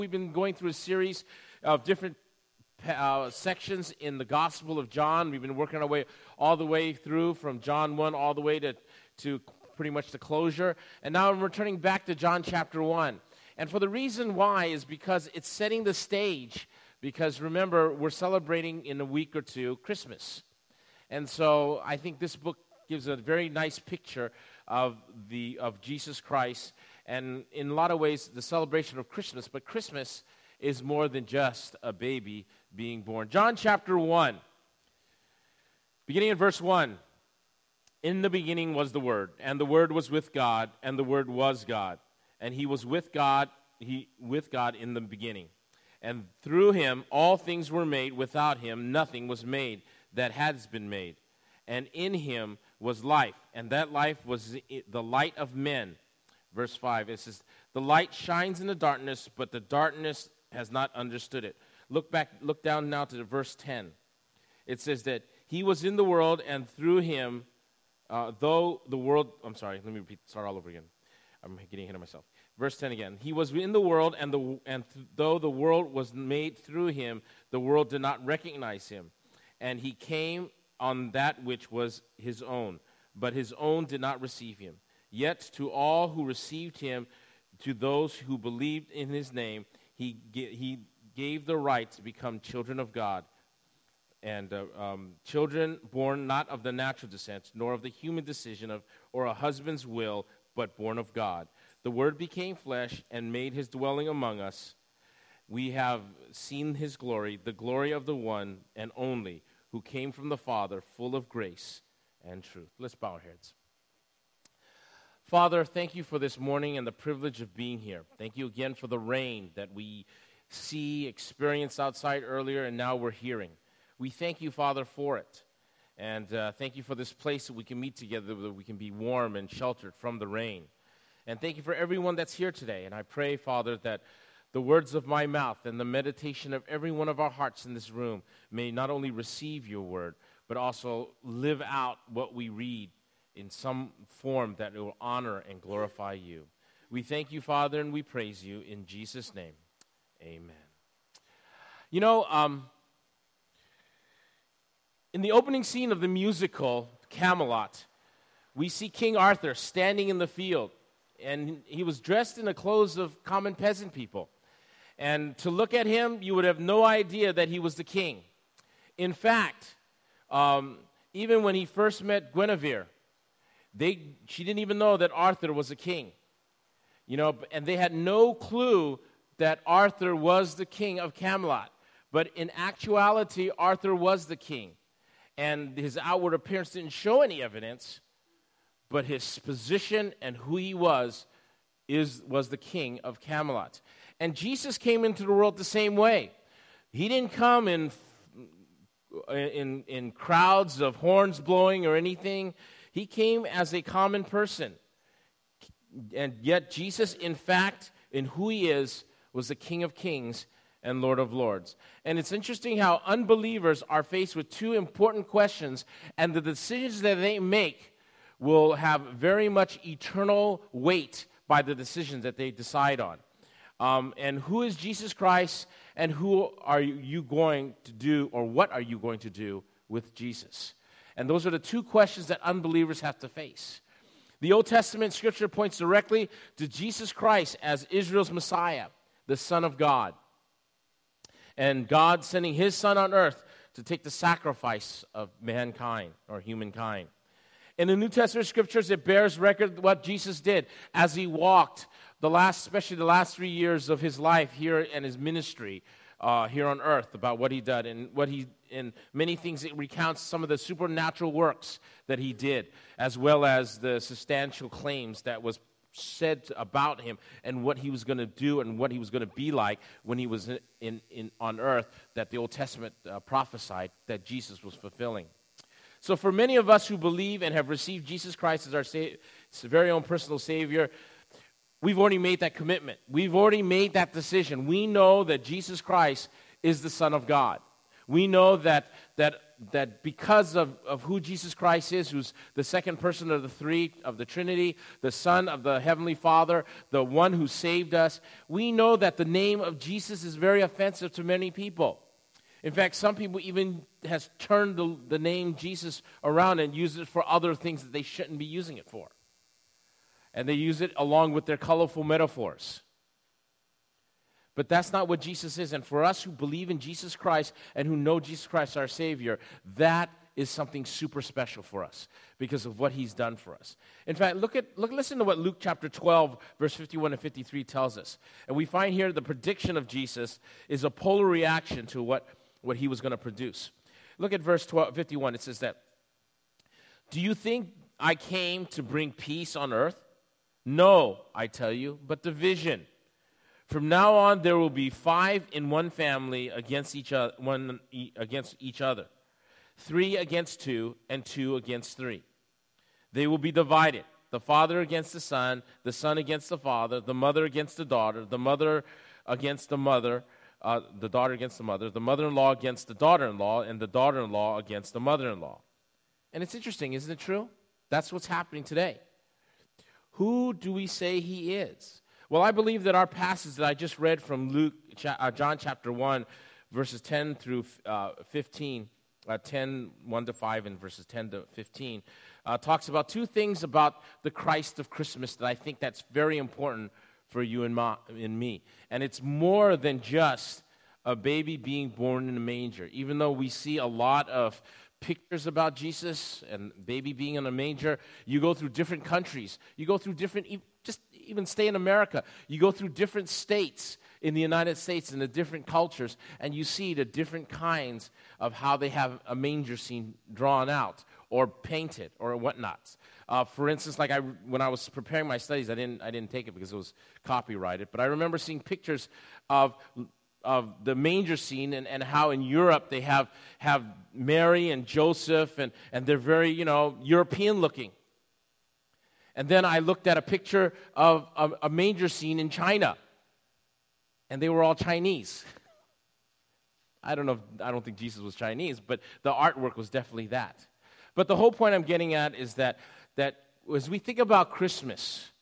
We've been going through a series of different sections in the Gospel of John. We've been working our way all the way through from John 1 all the way to pretty much the closure. And now I'm returning back to John chapter 1. And for the reason why is because it's setting the stage. Because remember, we're celebrating in a week or two Christmas. And so I think this book gives a very nice picture of Jesus Christ, and in a lot of ways the celebration of Christmas. But Christmas is more than just a baby being born. John chapter 1, beginning in verse 1. In the beginning was the Word, and the Word was with God, and the Word was God. And he was with God in the beginning. And through him all things were made. Without him nothing was made that has been made. And in him was life, and that life was the light of men. Verse 5, it says, the light shines in the darkness, but the darkness has not understood it. Look down now to verse 10. It says that he was in the world, and through him, though the world, I'm sorry, let me start all over again. I'm getting ahead of myself. Verse 10 again. He was in the world, and though the world was made through him, the world did not recognize him. And he came on that which was his own, but his own did not receive him. Yet to all who received him, to those who believed in his name, he gave the right to become children of God, and children born not of the natural descent, nor of the human decision or a husband's will, but born of God. The Word became flesh and made his dwelling among us. We have seen his glory, the glory of the one and only, who came from the Father, full of grace and truth. Let's bow our heads. Father, thank you for this morning and the privilege of being here. Thank you again for the rain that we experienced outside earlier, and now we're hearing. We thank you, Father, for it. And thank you for this place that we can meet together, that we can be warm and sheltered from the rain. And thank you for everyone that's here today. And I pray, Father, that the words of my mouth and the meditation of every one of our hearts in this room may not only receive your word, but also live out what we read in some form that will honor and glorify you. We thank you, Father, and we praise you in Jesus' name. Amen. You know, in the opening scene of the musical Camelot, we see King Arthur standing in the field, and he was dressed in the clothes of common peasant people. And to look at him, you would have no idea that he was the king. In fact, even when he first met Guinevere, she didn't even know that Arthur was a king. You know, and they had no clue that Arthur was the king of Camelot. But in actuality, Arthur was the king. And his outward appearance didn't show any evidence, but his position and who he was the king of Camelot. And Jesus came into the world the same way. He didn't come in crowds of horns blowing or anything. He came as a common person. And yet Jesus, in fact, in who he is, was the King of Kings and Lord of Lords. And it's interesting how unbelievers are faced with two important questions, and the decisions that they make will have very much eternal weight by the decisions that they decide on. And who is Jesus Christ, and who are you going to do, or what are you going to do with Jesus? And those are the two questions that unbelievers have to face. The Old Testament scripture points directly to Jesus Christ as Israel's Messiah, the Son of God. And God sending his Son on earth to take the sacrifice of mankind, or humankind. In the New Testament scriptures, it bears record of what Jesus did as he walked, especially the last 3 years of his life here and his ministry here on earth, about what he did and many things. It recounts some of the supernatural works that he did, as well as the substantial claims that was said about him and what he was going to do and what he was going to be like when he was on earth, that the Old Testament prophesied that Jesus was fulfilling. So for many of us who believe and have received Jesus Christ as our very own personal Savior, we've already made that commitment. We've already made that decision. We know that Jesus Christ is the Son of God. We know that that because of who Jesus Christ is, who's the second person of the three of the Trinity, the Son of the Heavenly Father, the one who saved us, we know that the name of Jesus is very offensive to many people. In fact, some people even has turned the name Jesus around and used it for other things that they shouldn't be using it for. And they use it along with their colorful metaphors. But that's not what Jesus is. And for us who believe in Jesus Christ and who know Jesus Christ our Savior, that is something super special for us because of what he's done for us. In fact, listen to what Luke chapter 12, verse 51 and 53 tells us. And we find here the prediction of Jesus is a polar reaction to what he was going to produce. Look at verse 51. It says that, "Do you think I came to bring peace on earth? No, I tell you, but division. From now on, there will be 5 in one family against each other, 3 against 2, and 2 against 3. They will be divided, the father against the son against the father, the mother against the daughter, the mother against the mother, the daughter against the mother, the mother-in-law against the daughter-in-law, and the daughter-in-law against the mother-in-law." And it's interesting, isn't it true? That's what's happening today. Who do we say he is? Well, I believe that our passage that I just read from John chapter 1, verses 10 through 15, 10, 1 to 5, and verses 10 to 15, talks about 2 things about the Christ of Christmas that I think that's very important for you and me. And it's more than just a baby being born in a manger. Even though we see a lot of pictures about Jesus and baby being in a manger, you go through different countries. You go through different, just even stay in America. You go through different states in the United States and the different cultures, and you see the different kinds of how they have a manger scene drawn out or painted or whatnot. For instance, like when I was preparing my studies, I didn't take it because it was copyrighted, but I remember seeing pictures of the manger scene and how in Europe they have Mary and Joseph and they're very, European looking. And then I looked at a picture of a manger scene in China, and they were all Chinese. I don't think Jesus was Chinese, but the artwork was definitely that. But the whole point I'm getting at is that as we think about Christmas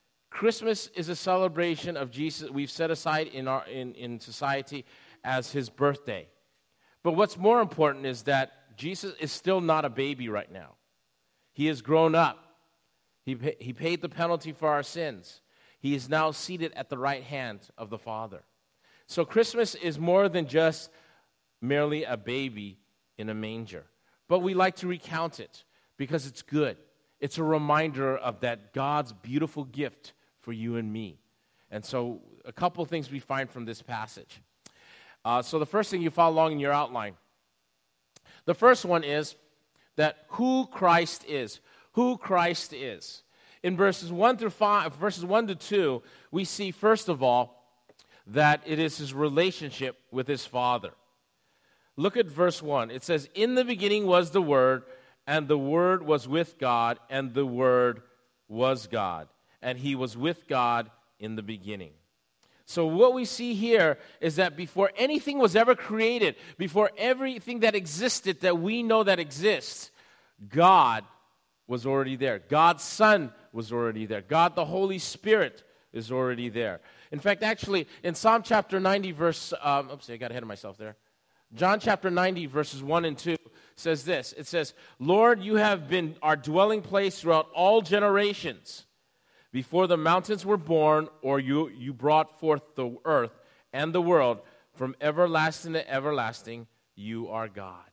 is a celebration of Jesus we've set aside in society as his birthday. But what's more important is that Jesus is still not a baby right now. He has grown up. He paid the penalty for our sins. He is now seated at the right hand of the Father. So Christmas is more than just merely a baby in a manger. But we like to recount it because it's good. It's a reminder of that God's beautiful gift for you and me. And so a couple things we find from this passage. So the first thing you follow along in your outline. The first one is that who Christ is. Who Christ is. In verses 1 to 2, we see, first of all, that it is his relationship with his Father. Look at verse 1. It says, "In the beginning was the Word, and the Word was with God, and the Word was God. And he was with God in the beginning." So what we see here is that before anything was ever created, before everything that existed that we know that exists, God was already there. God's Son was already there. God the Holy Spirit is already there. In fact, actually, in Psalm chapter 90, verse, I got ahead of myself there. John chapter 90, verses 1 and 2 says this. It says, "Lord, you have been our dwelling place throughout all generations. Before the mountains were born, or you brought forth the earth and the world, from everlasting to everlasting, you are God."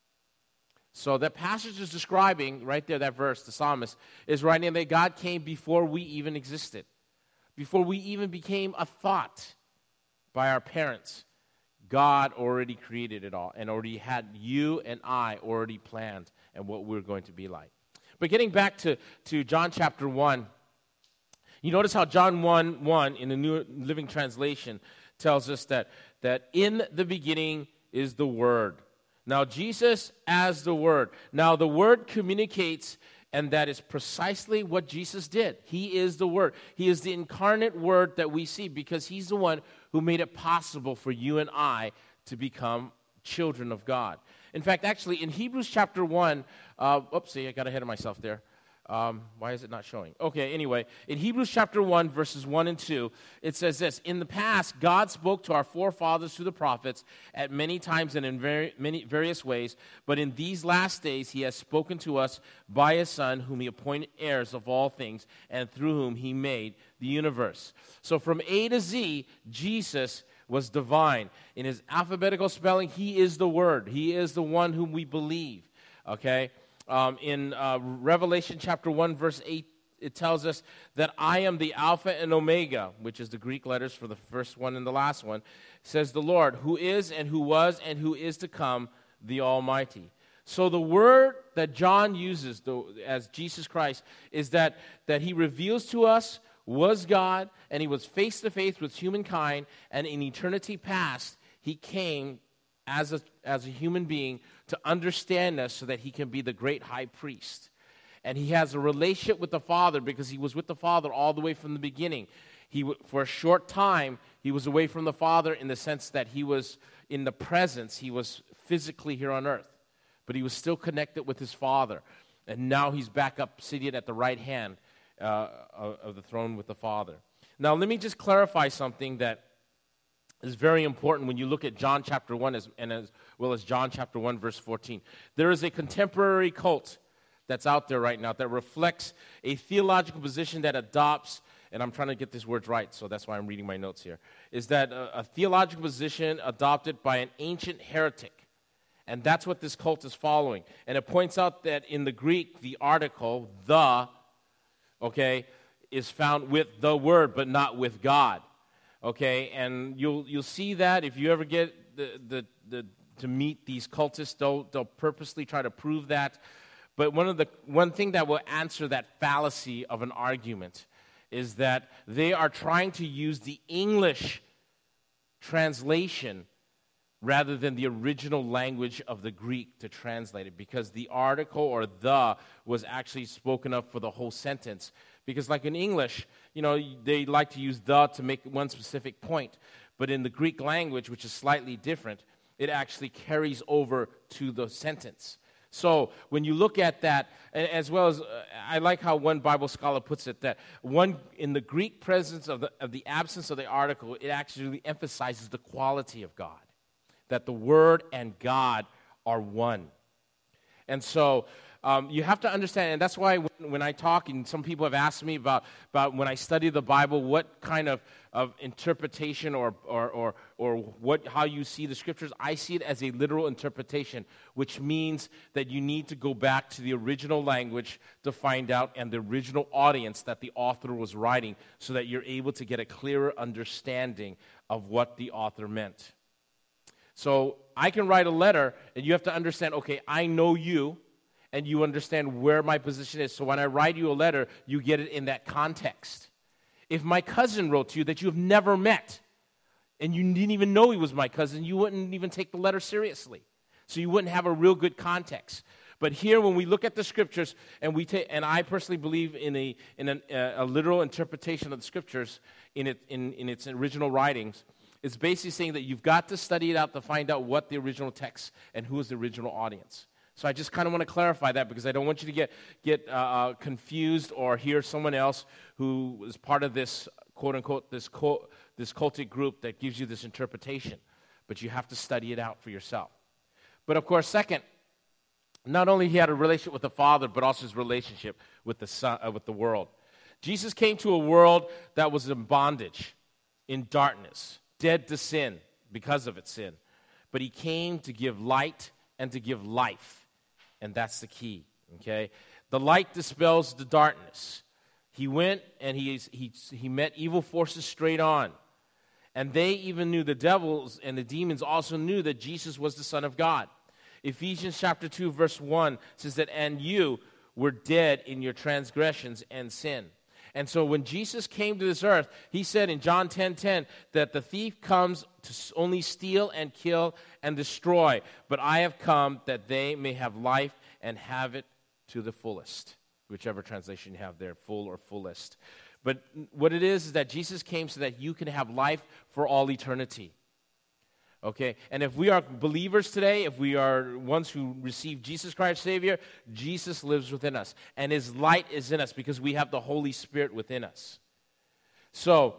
So that passage is describing, right there, that verse, the psalmist is writing that God came before we even existed, before we even became a thought by our parents. God already created it all and already had you and I already planned and what we're going to be like. But getting back to John chapter 1, you notice how John 1:1 in the New Living Translation tells us that in the beginning is the Word. Now, Jesus as the Word. Now, the Word communicates, and that is precisely what Jesus did. He is the Word. He is the incarnate Word that we see because he's the one who made it possible for you and I to become children of God. In fact, actually, in Hebrews chapter 1, oopsie, I got ahead of myself there. Why is it not showing? Okay, anyway, in Hebrews chapter 1, verses 1 and 2, it says this: in the past, God spoke to our forefathers through the prophets at many times and in many various ways, but in these last days he has spoken to us by his Son, whom he appointed heirs of all things, and through whom he made the universe. So from A to Z, Jesus was divine. In his alphabetical spelling, he is the Word. He is the one whom we believe, okay? In Revelation chapter 1, verse 8, it tells us that I am the Alpha and Omega, which is the Greek letters for the first one and the last one, says the Lord, who is and who was and who is to come, the Almighty. So the word that John uses as Jesus Christ is that he reveals to us was God, and he was face to face with humankind, and in eternity past, he came as a human being to understand us so that he can be the great high priest. And he has a relationship with the Father because he was with the Father all the way from the beginning. For a short time, he was away from the Father in the sense that he was in the presence. He was physically here on earth, but he was still connected with his Father. And now he's back up, seated at the right hand of the throne with the Father. Now, let me just clarify something that is very important when you look at John chapter 1 as well as John chapter 1, verse 14. There is a contemporary cult that's out there right now that reflects a theological position that adopts, and I'm trying to get these words right, so that's why I'm reading my notes here, is that a theological position adopted by an ancient heretic. And that's what this cult is following. And it points out that in the Greek, the article, the, okay, is found with the Word, but not with God. Okay, and you'll see that if you ever get to meet these cultists, they'll purposely try to prove that. But one thing that will answer that fallacy of an argument is that they are trying to use the English translation rather than the original language of the Greek to translate it, because the article or the was actually spoken of for the whole sentence. Because like in English, they like to use the to make one specific point. But in the Greek language, which is slightly different, it actually carries over to the sentence. So when you look at that, as well as, I like how one Bible scholar puts it, that in the Greek presence of the absence of the article, it actually emphasizes the quality of God, that the Word and God are one. And so you have to understand, and that's why when I talk, and some people have asked me about when I study the Bible, what kind of interpretation or how you see the Scriptures. I see it as a literal interpretation, which means that you need to go back to the original language to find out, and the original audience that the author was writing, so that you're able to get a clearer understanding of what the author meant. So I can write a letter, and you have to understand, okay, I know you, and you understand where my position is. So when I write you a letter, you get it in that context. If my cousin wrote to you that you have never met, and you didn't even know he was my cousin, you wouldn't even take the letter seriously. So you wouldn't have a real good context. But here, when we look at the Scriptures, and I personally believe in a literal interpretation of the Scriptures in its original writings, it's basically saying that you've got to study it out to find out what the original text and who is the original audience. So I just kind of want to clarify that, because I don't want you to get confused or hear someone else who is part of this, quote-unquote, this cultic group that gives you this interpretation. But you have to study it out for yourself. But of course, second, not only he had a relationship with the Father, but also his relationship with the Son, with the world. Jesus came to a world that was in bondage, in darkness, dead to sin because of its sin. But he came to give light and to give life. And that's the key, okay? The light dispels the darkness. He went and he met evil forces straight on. And they even knew, the devils and the demons also knew that Jesus was the Son of God. Ephesians chapter 2, verse 1 says that, and you were dead in your transgressions and sin. And so when Jesus came to this earth, he said in John 10:10 that the thief comes to only steal and kill and destroy. But I have come that they may have life and have it to the fullest. Whichever translation you have there, full or fullest. But what it is that Jesus came so that you can have life for all eternity. Okay, and if we are believers today, if we are ones who receive Jesus Christ Savior, Jesus lives within us, and His light is in us because we have the Holy Spirit within us. So,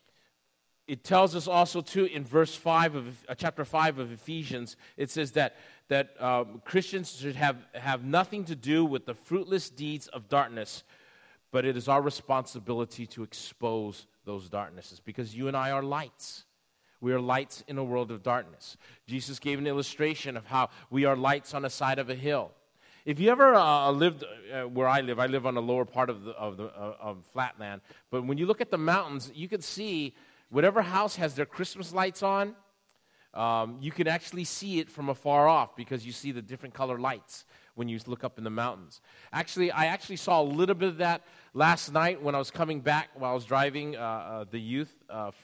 it tells us also too in verse 5 of chapter 5 of Ephesians, it says that Christians should have nothing to do with the fruitless deeds of darkness, but it is our responsibility to expose those darknesses because you and I are lights. We are lights in a world of darkness. Jesus gave an illustration of how we are lights on the side of a hill. If you ever lived where I live on the lower part of flatland. But when you look at the mountains, you can see whatever house has their Christmas lights on, you can actually see it from afar off because you see the different color lights when you look up in the mountains. Actually, I saw a little bit of that last night when I was coming back while I was driving the youth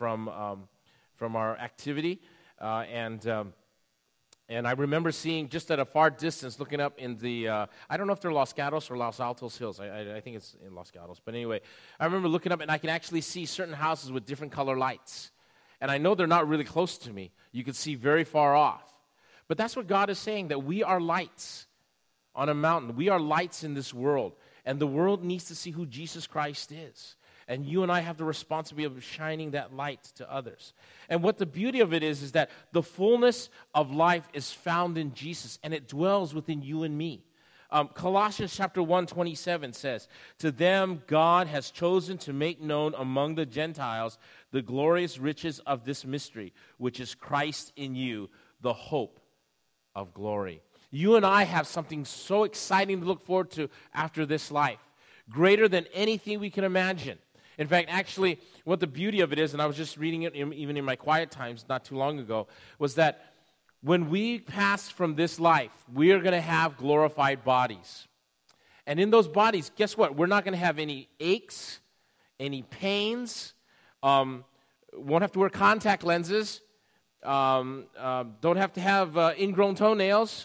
from our activity, and I remember seeing just at a far distance, looking up in the, I don't know if they're Los Gatos or Los Altos Hills. I think it's in Los Gatos. But anyway, I remember looking up and I can actually see certain houses with different color lights. And I know they're not really close to me. You can see very far off. But that's what God is saying, that we are lights on a mountain. We are lights in this world. And the world needs to see who Jesus Christ is. And you and I have the responsibility of shining that light to others. And what the beauty of it is that the fullness of life is found in Jesus, and it dwells within you and me. Colossians chapter 1:27 says, "To them God has chosen to make known among the Gentiles the glorious riches of this mystery, which is Christ in you, the hope of glory." You and I have something so exciting to look forward to after this life, greater than anything we can imagine. In fact, actually, what the beauty of it is, and I was just reading it even in my quiet times not too long ago, was that when we pass from this life, we are going to have glorified bodies. And in those bodies, guess what? We're not going to have any aches, any pains, won't have to wear contact lenses, don't have to have ingrown toenails.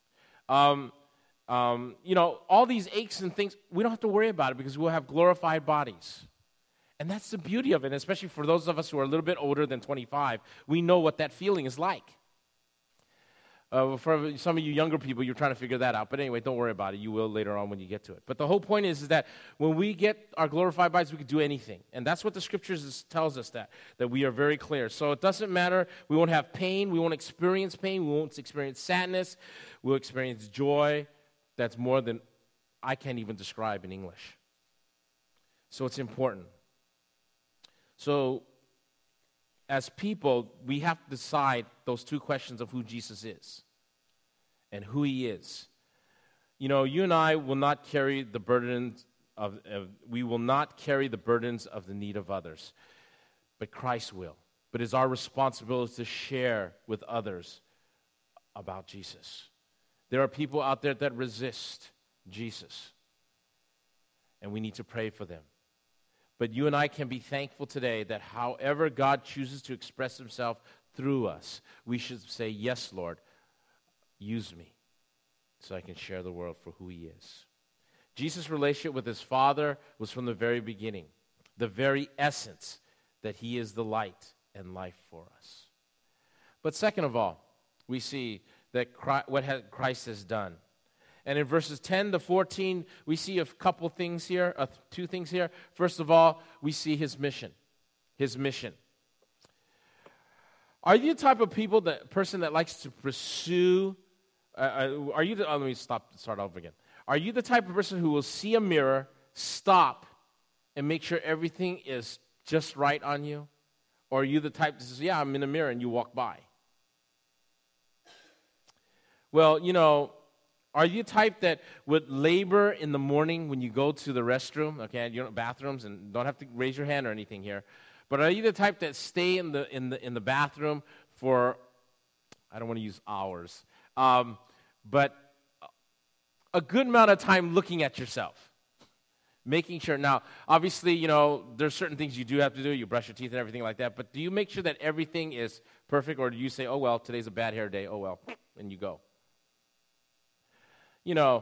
All these aches and things, we don't have to worry about it because we'll have glorified bodies. And that's the beauty of it, especially for those of us who are a little bit older than 25. We know what that feeling is like. For some of you younger people, you're trying to figure that out. But anyway, don't worry about it. You will later on when you get to it. But the whole point is that when we get our glorified bodies, we can do anything. And that's what the Scriptures tells us, that we are very clear. So it doesn't matter. We won't have pain. We won't experience pain. We won't experience sadness. We'll experience joy that's more than I can't even describe in English. So it's important. So, as people, we have to decide those two questions of who Jesus is and who He is. You and I will not carry the burdens we will not carry the burdens of the need of others, but Christ will. But it's our responsibility to share with others about Jesus. There are people out there that resist Jesus, and we need to pray for them. But you and I can be thankful today that however God chooses to express Himself through us, we should say, "Yes, Lord, use me so I can share the world for who He is." Jesus' relationship with His Father was from the very beginning, the very essence that He is the light and life for us. But second of all, we see that what Christ has done. And in verses 10 to 14, we see a couple things here, two things here. First of all, we see His mission. His mission. Are you the type of person that likes to pursue? Let me start over again. Are you the type of person who will see a mirror, stop, and make sure everything is just right on you? Or are you the type that says, "Yeah, I'm in a mirror," and you walk by? Well, are you the type that would labor in the morning when you go to the restroom, okay, bathrooms, and don't have to raise your hand or anything here, but are you the type that stay in the bathroom for, I don't want to use hours, but a good amount of time looking at yourself, making sure? Now, obviously, there's certain things you do have to do. You brush your teeth and everything like that, but do you make sure that everything is perfect, or do you say, "Oh, well, today's a bad hair day, oh, well," and you go?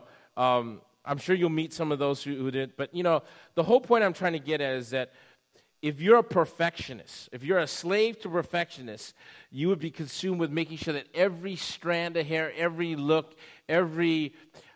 I'm sure you'll meet some of those who did. But, the whole point I'm trying to get at is that if you're a perfectionist, if you're a slave to perfectionist, you would be consumed with making sure that every strand of hair, every look, every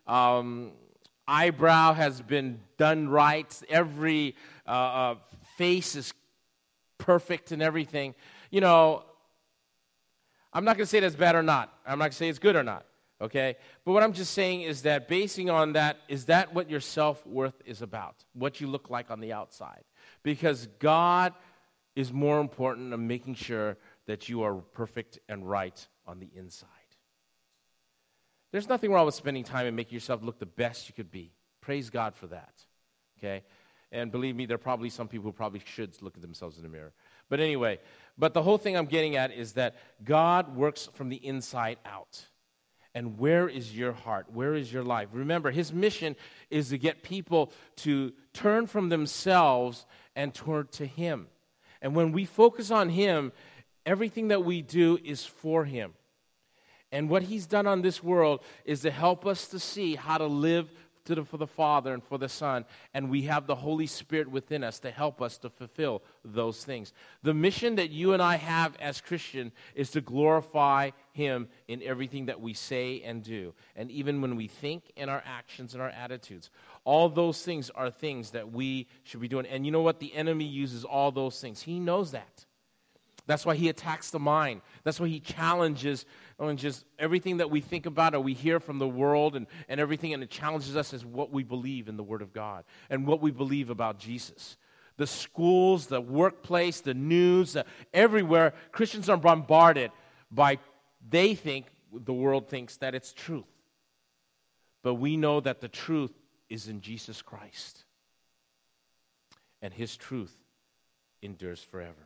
eyebrow has been done right, every face is perfect and everything. You know, I'm not going to say that's bad or not. I'm not going to say it's good or not, okay? But what I'm just saying is that basing on that, is that what your self-worth is about? What you look like on the outside? Because God is more important than making sure that you are perfect and right on the inside. There's nothing wrong with spending time and making yourself look the best you could be. Praise God for that, okay? And believe me, there are probably some people who probably should look at themselves in the mirror. But anyway, but the whole thing I'm getting at is that God works from the inside out. And where is your heart? Where is your life? Remember, his mission is to get people to turn from themselves and turn to him. And when we focus on him, everything that we do is for him. And what he's done on this world is to help us to see how to live for the Father and for the Son, and we have the Holy Spirit within us to help us to fulfill those things. The mission that you and I have as Christian is to glorify him in everything that we say and do, and even when we think in our actions and our attitudes. All those things are things that we should be doing. And you know what? The enemy uses all those things. He knows that. That's why he attacks the mind. That's why he challenges just everything that we think about or we hear from the world and everything, and it challenges us as what we believe in the Word of God and what we believe about Jesus. The schools, the workplace, the news, everywhere, Christians are bombarded by, they think, the world thinks that it's truth. But we know that the truth is in Jesus Christ. And his truth endures forever.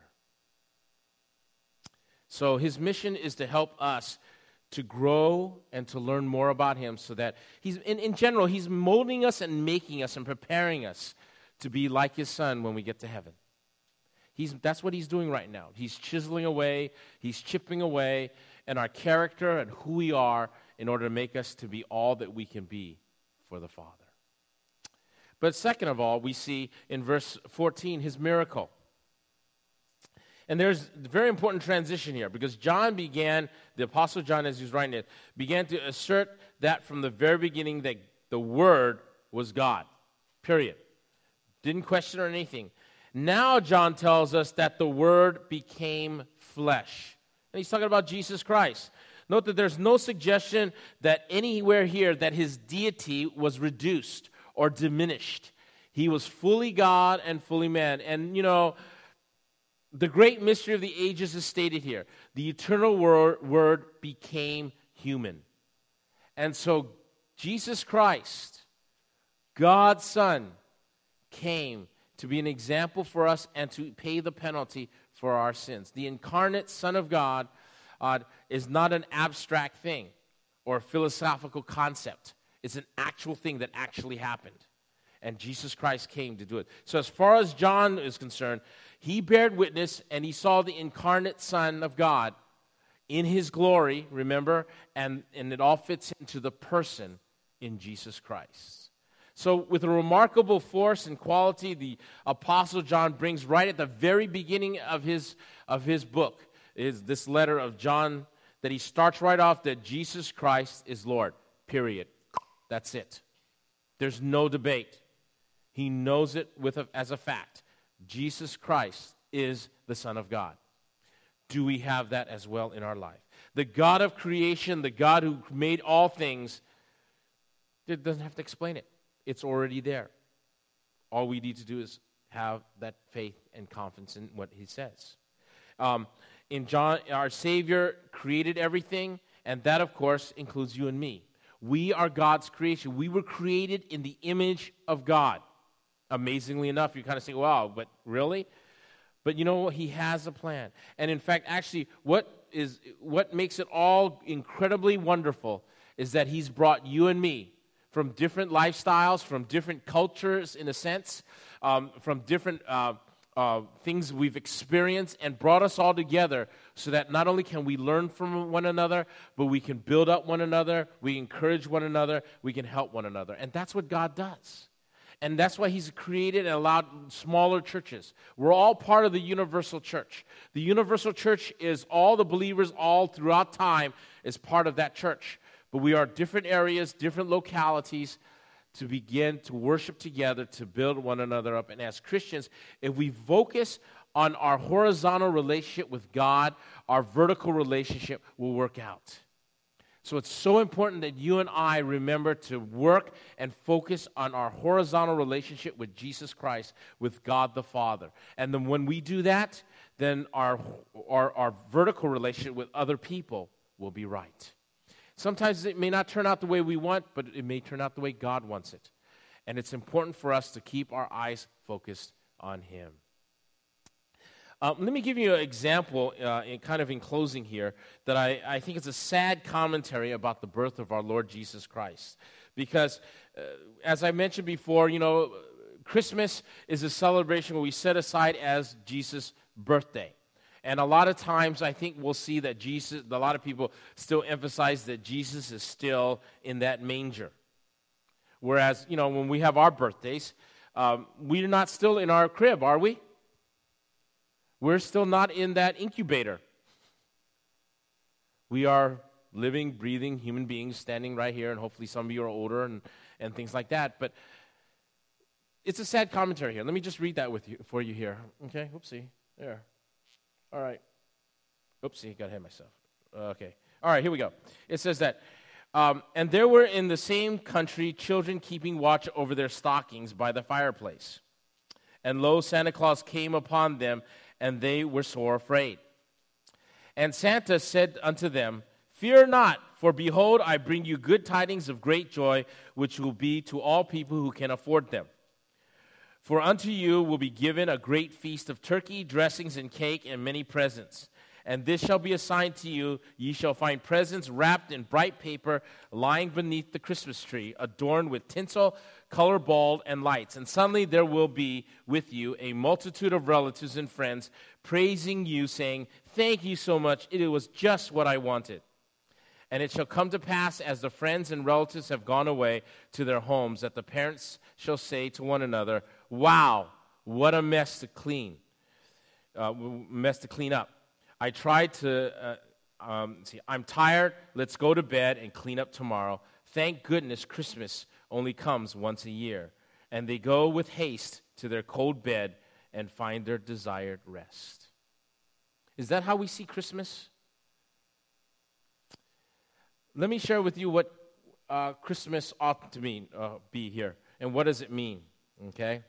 So his mission is to help us to grow and to learn more about him so that he's, in general, he's molding us and making us and preparing us to be like his Son when we get to heaven. That's what he's doing right now. He's chiseling away, he's chipping away in our character and who we are in order to make us to be all that we can be for the Father. But second of all, we see in verse 14 his miracle. And there's a very important transition here because the Apostle John, as he was writing it, began to assert that from the very beginning that the Word was God, period. Didn't question or anything. Now John tells us that the Word became flesh. And he's talking about Jesus Christ. Note that there's no suggestion that anywhere here that his deity was reduced or diminished. He was fully God and fully man. And, you know, the great mystery of the ages is stated here. The eternal word became human. And so Jesus Christ, God's Son, came to be an example for us and to pay the penalty for our sins. The incarnate Son of God is not an abstract thing or a philosophical concept. It's an actual thing that actually happened. And Jesus Christ came to do it. So as far as John is concerned, he bared witness and he saw the incarnate Son of God in his glory, remember, and it all fits into the person in Jesus Christ. So with a remarkable force and quality, the Apostle John brings right at the very beginning of his book, is this letter of John, that he starts right off that Jesus Christ is Lord, period. That's it. There's no debate. He knows it as a fact. Jesus Christ is the Son of God. Do we have that as well in our life? The God of creation, the God who made all things, doesn't have to explain it. It's already there. All we need to do is have that faith and confidence in what he says. In John, our Savior created everything, and that, of course, includes you and me. We are God's creation. We were created in the image of God. Amazingly enough, you kind of say, wow, but really? But you know, he has a plan. And in fact, actually, what makes it all incredibly wonderful is that he's brought you and me from different lifestyles, from different cultures, in a sense, from different things we've experienced, and brought us all together so that not only can we learn from one another, but we can build up one another, we encourage one another, we can help one another. And that's what God does. And that's why he's created and allowed smaller churches. We're all part of the universal church. The universal church is all the believers all throughout time is part of that church. But we are different areas, different localities to begin to worship together, to build one another up. And as Christians, if we focus on our horizontal relationship with God, our vertical relationship will work out. So it's so important that you and I remember to work and focus on our horizontal relationship with Jesus Christ, with God the Father. And then when we do that, then our vertical relationship with other people will be right. Sometimes it may not turn out the way we want, but it may turn out the way God wants it. And it's important for us to keep our eyes focused on Him. Let me give you an example in closing here that I think is a sad commentary about the birth of our Lord Jesus Christ. Because as I mentioned before, Christmas is a celebration where we set aside as Jesus' birthday. And a lot of times I think we'll see that a lot of people still emphasize that Jesus is still in that manger. Whereas, when we have our birthdays, we're not still in our crib, are we? We're still not in that incubator. We are living, breathing human beings standing right here, and hopefully some of you are older and things like that. But it's a sad commentary here. Let me just read that for you here. Okay, oopsie. There. All right. Oopsie, got ahead of myself. Okay. All right, here we go. It says that, and there were in the same country children keeping watch over their stockings by the fireplace. And lo, Santa Claus came upon them, and they were sore afraid. And Santa said unto them, Fear not, for behold, I bring you good tidings of great joy, which will be to all people who can afford them. For unto you will be given a great feast of turkey, dressings, and cake, and many presents. And this shall be a sign to you, ye shall find presents wrapped in bright paper, lying beneath the Christmas tree, adorned with tinsel, color ball, and lights. And suddenly there will be with you a multitude of relatives and friends, praising you, saying, Thank you so much, it was just what I wanted. And it shall come to pass, as the friends and relatives have gone away to their homes, that the parents shall say to one another, Wow, what a mess to clean up. I tried to, I'm tired, let's go to bed and clean up tomorrow. Thank goodness Christmas only comes once a year. And they go with haste to their cold bed and find their desired rest. Is that how we see Christmas? Let me share with you what Christmas ought to be here. And what does it mean? Okay?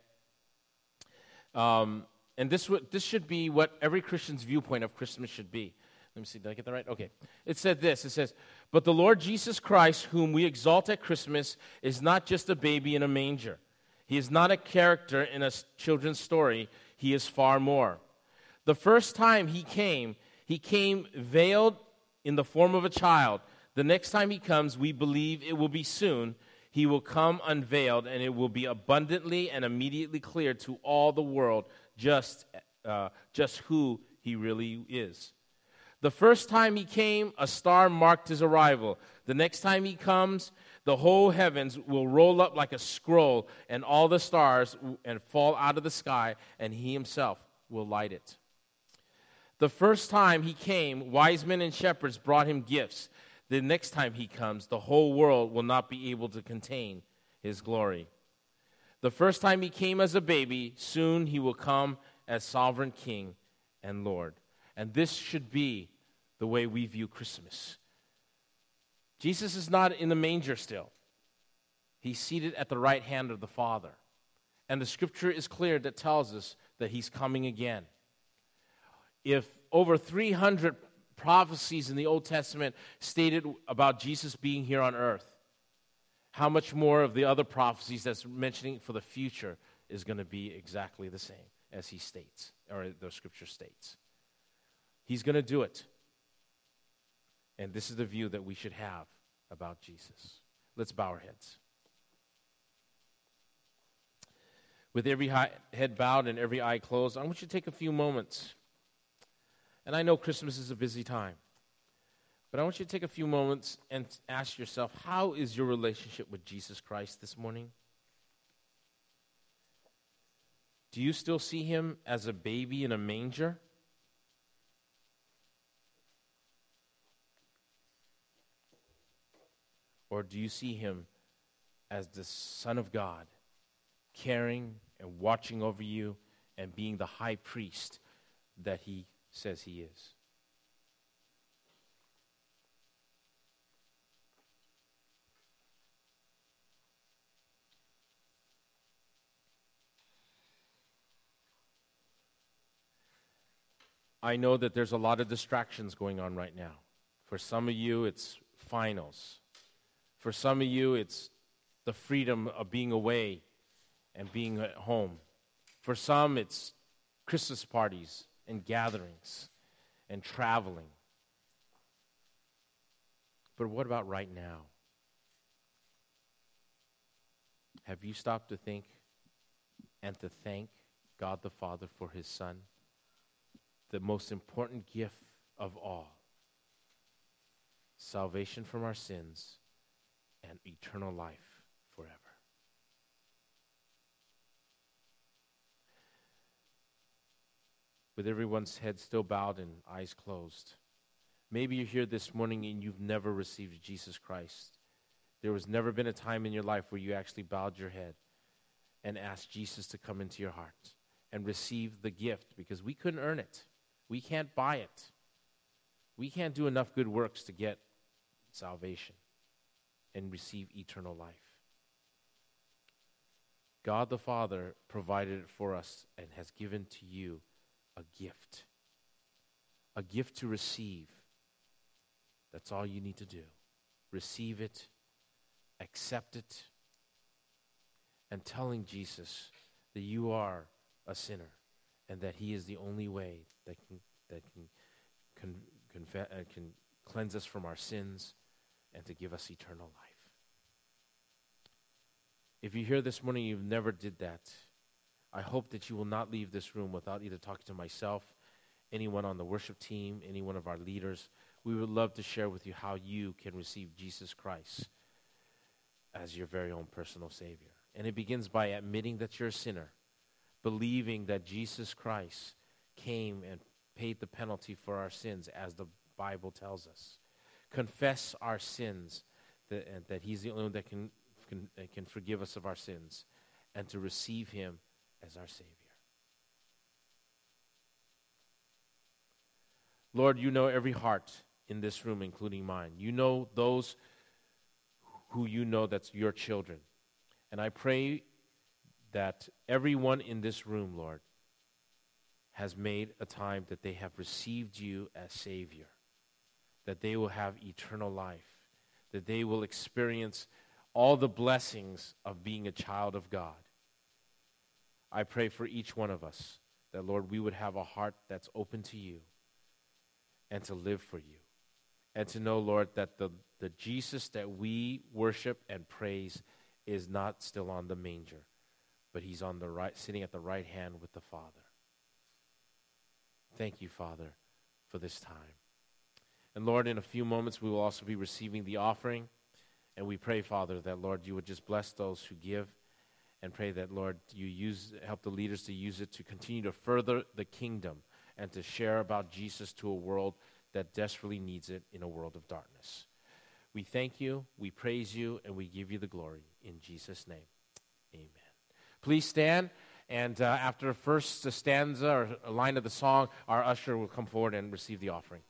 And this should be what every Christian's viewpoint of Christmas should be. Let me see, did I get that right? Okay. It said this, it says, But the Lord Jesus Christ, whom we exalt at Christmas, is not just a baby in a manger. He is not a character in a children's story. He is far more. The first time he came veiled in the form of a child. The next time he comes, we believe it will be soon. He will come unveiled, and it will be abundantly and immediately clear to all the world just who he really is. The first time he came, a star marked his arrival. The next time he comes, the whole heavens will roll up like a scroll, and all the stars and fall out of the sky, and he himself will light it. The first time he came, wise men and shepherds brought him gifts. The next time he comes, the whole world will not be able to contain his glory. The first time he came as a baby, soon he will come as sovereign King and Lord. And this should be the way we view Christmas. Jesus is not in the manger still. He's seated at the right hand of the Father. And the scripture is clear that tells us that he's coming again. If over 300 prophecies in the Old Testament stated about Jesus being here on earth, how much more of the other prophecies that's mentioning for the future is going to be exactly the same as he states, or the scripture states. He's going to do it. And this is the view that we should have about Jesus. Let's bow our heads. With every head bowed and every eye closed, I want you to take a few moments. And I know Christmas is a busy time. But I want you to take a few moments and ask yourself, how is your relationship with Jesus Christ this morning? Do you still see him as a baby in a manger? Or do you see him as the Son of God, caring and watching over you and being the high priest that he says he is? I know that there's a lot of distractions going on right now. For some of you, it's finals. For some of you, it's the freedom of being away and being at home. For some, it's Christmas parties and gatherings and traveling. But what about right now? Have you stopped to think and to thank God the Father for his Son? The most important gift of all, salvation from our sins and eternal life forever. With everyone's head still bowed and eyes closed, maybe you're here this morning and you've never received Jesus Christ. There was never been a time in your life where you actually bowed your head and asked Jesus to come into your heart and receive the gift, because we couldn't earn it. We can't buy it. We can't do enough good works to get salvation and receive eternal life. God the Father provided it for us and has given to you a gift to receive. That's all you need to do. Receive it, accept it, and telling Jesus that you are a sinner and that he is the only way that can cleanse us from our sins and to give us eternal life. If you're here this morning and you've never did that, I hope that you will not leave this room without either talking to myself, anyone on the worship team, any one of our leaders. We would love to share with you how you can receive Jesus Christ as your very own personal Savior. And it begins by admitting that you're a sinner, believing that Jesus Christ came and paid the penalty for our sins, as the Bible tells us. Confess our sins, that he's the only one that can forgive us of our sins, and to receive him as our Savior. Lord, you know every heart in this room, including mine. You know those who you know that's your children. And I pray that everyone in this room, Lord, has made a time that they have received you as Savior, that they will have eternal life, that they will experience all the blessings of being a child of God. I pray for each one of us that, Lord, we would have a heart that's open to you and to live for you, and to know, Lord, that the Jesus that we worship and praise is not still on the manger, but he's on the right, sitting at the right hand with the Father. Thank you, Father, for this time. And Lord, in a few moments, we will also be receiving the offering. And we pray, Father, that, Lord, you would just bless those who give, and pray that, Lord, you help the leaders to use it to continue to further the kingdom and to share about Jesus to a world that desperately needs it in a world of darkness. We thank you, we praise you, and we give you the glory. In Jesus' name, amen. Please stand. And after the first stanza or a line of the song, our usher will come forward and receive the offering.